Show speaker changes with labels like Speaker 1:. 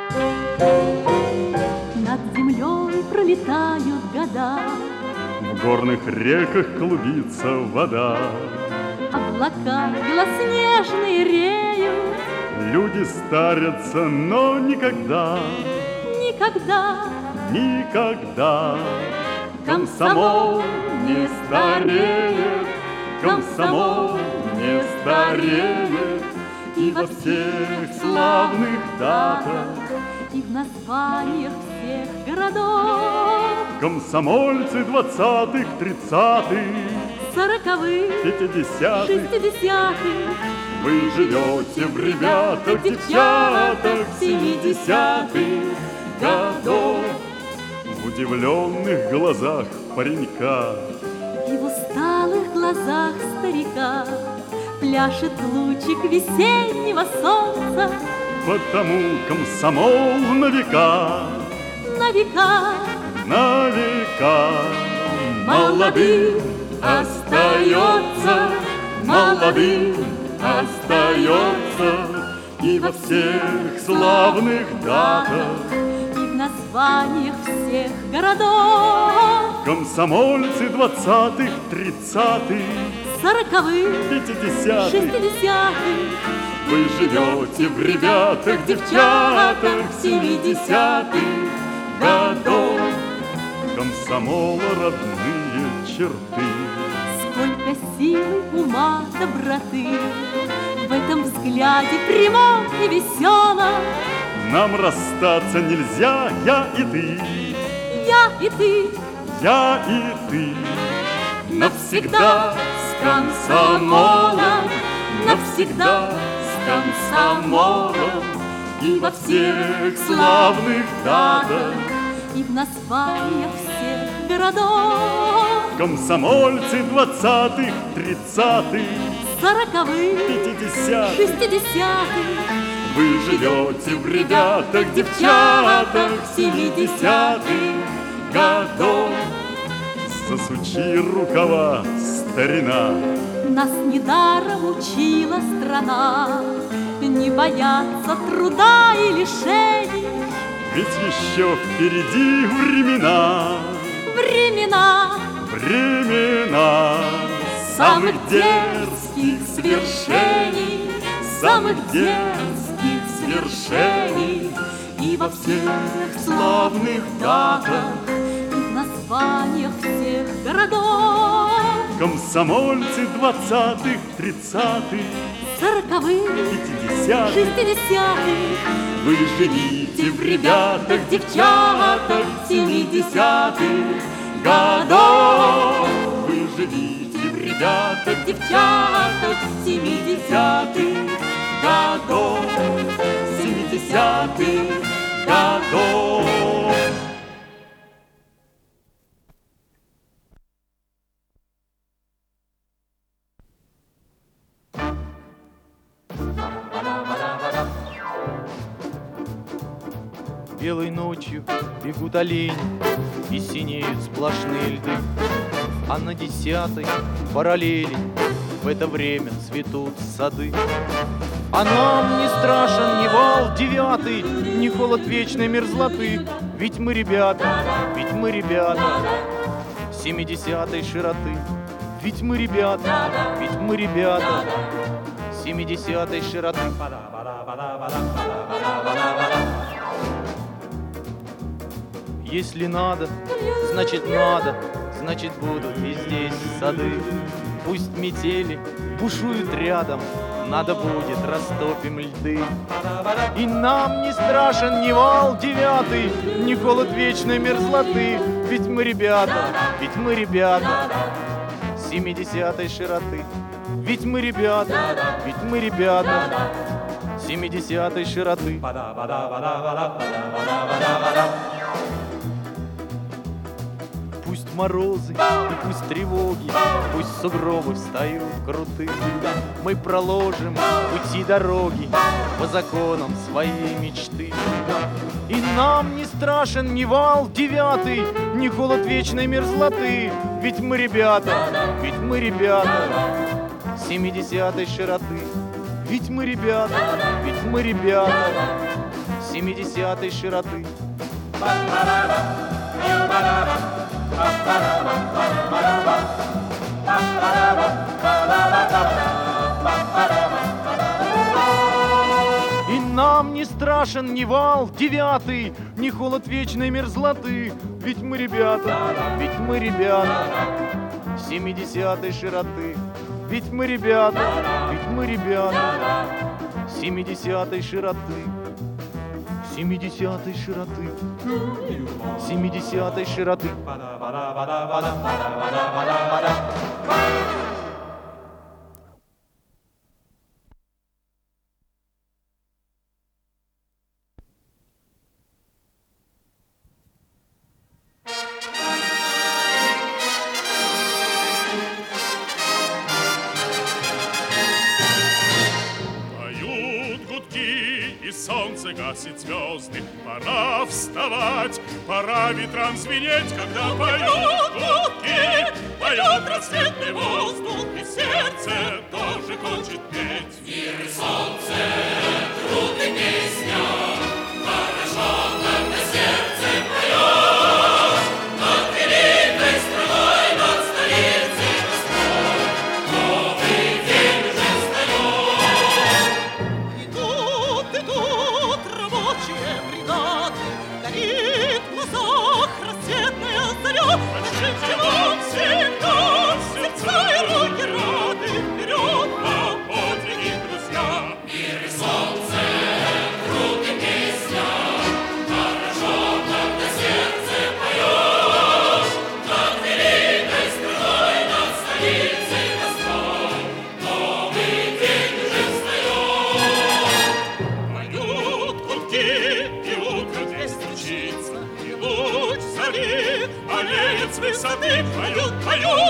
Speaker 1: Над землей пролетают года,
Speaker 2: В горных реках клубится вода,
Speaker 1: облака белоснежные реют.
Speaker 2: люди старятся, но никогда,
Speaker 1: Никогда
Speaker 2: никогда комсомол не стареет, комсомол не стареет. И во всех славных датах,
Speaker 1: и в названиях всех городов,
Speaker 2: комсомольцы 20-х, 30-х,
Speaker 1: 40-х,
Speaker 2: 50-х,
Speaker 1: 60-х,
Speaker 2: вы живете в ребятах, девчатах 70-х годов. В удивленных глазах паренька
Speaker 1: и в усталых глазах старика пляшет лучик весеннего солнца.
Speaker 2: потому комсомол на века,
Speaker 1: На века
Speaker 2: на века.
Speaker 1: молодым
Speaker 2: Остается, молодым остается. И во всех славных датах
Speaker 1: и в названиях всех городов,
Speaker 2: комсомольцы 20-х, 30-х,
Speaker 1: 40-х,
Speaker 2: 50-х.
Speaker 1: 60-х,
Speaker 2: Вы живете в ребятах, девчатах 70-х годов. Комсомола родные черты,
Speaker 1: сколько силы, ума, доброты в этом взгляде прямом и веселом.
Speaker 2: нам расстаться нельзя, я и ты,
Speaker 1: Я и ты
Speaker 2: я и ты.
Speaker 1: навсегда с комсомолом, навсегда с комсомолом.
Speaker 2: И во всех славных датах
Speaker 1: и в названиях всех городов,
Speaker 2: комсомольцы 20-х, 30-х,
Speaker 1: 40-х,
Speaker 2: 50-х.
Speaker 1: 60-х,
Speaker 2: Вы живете в ребятах, девчатах 70-х годов. Засучи рукава, старина,
Speaker 1: нас недаром учила страна не бояться труда и лишений.
Speaker 2: ведь еще впереди времена,
Speaker 1: Времена
Speaker 2: времена самых дерзких свершений, самых дерзких свершений. И во всех славных датах
Speaker 1: и в названиях всех городов,
Speaker 2: комсомольцы 20-х, 30-х,
Speaker 1: 40-х,
Speaker 2: 50-х.
Speaker 1: 60-х,
Speaker 2: Вы живите в ребятах, девчатах 70-х годов. Вы живите в ребятах, девчатах 70-х годов, 70-х годов.
Speaker 3: Белой ночью бегут олени, и синеют сплошные льды, а на 10-й параллели в это время цветут сады. А нам не страшен ни вал 9, ни холод вечной мерзлоты, ведь мы ребята 70-й широты. Ведь мы ребята 70-й широты. Если надо, значит будут и здесь сады. Пусть метели бушуют рядом, надо будет растопим льды. И нам не страшен ни вал 9, ни холод вечной мерзлоты, ведь мы ребята 70-й широты. Ведь мы ребята 70-й широты. Пусть морозы и пусть тревоги, пусть сугробы встают крутые, мы проложим пути дороги по законам своей мечты. И нам не страшен ни вал 9, ни холод вечной мерзлоты, ведь мы ребята 70-й широты. Ведь мы ребята 70-й широты. И нам не страшен ни вал 9, ни холод вечной мерзлоты. Ведь мы ребята, 70-й широты. Ведь мы ребята, 70-й широты. 70-й широты. 70-й широты.
Speaker 2: Солнце гасит звезды, пора вставать, пора ветрам звенеть, когда поют гудки, поет рассветный воздух, и сердце тоже хочет петь. Мир и солнце, труд и песня, хорошо, когда сердце поет, над великой страной, над столицей Москвой, новый день уже встает. Идут рабочие бригады, горит в глазах рассветная заря. Нашим делам всегда сердца и руки рады, вперед на подвиги, друзья. Мир и солнце, труд и песня, хорошо, когда сердце поет, над великой страной, над столицей Москвой, новый день уже встает. Поют гудки, и утро здесь стучится, и луч зари аллеет с высоты. Поют, поют.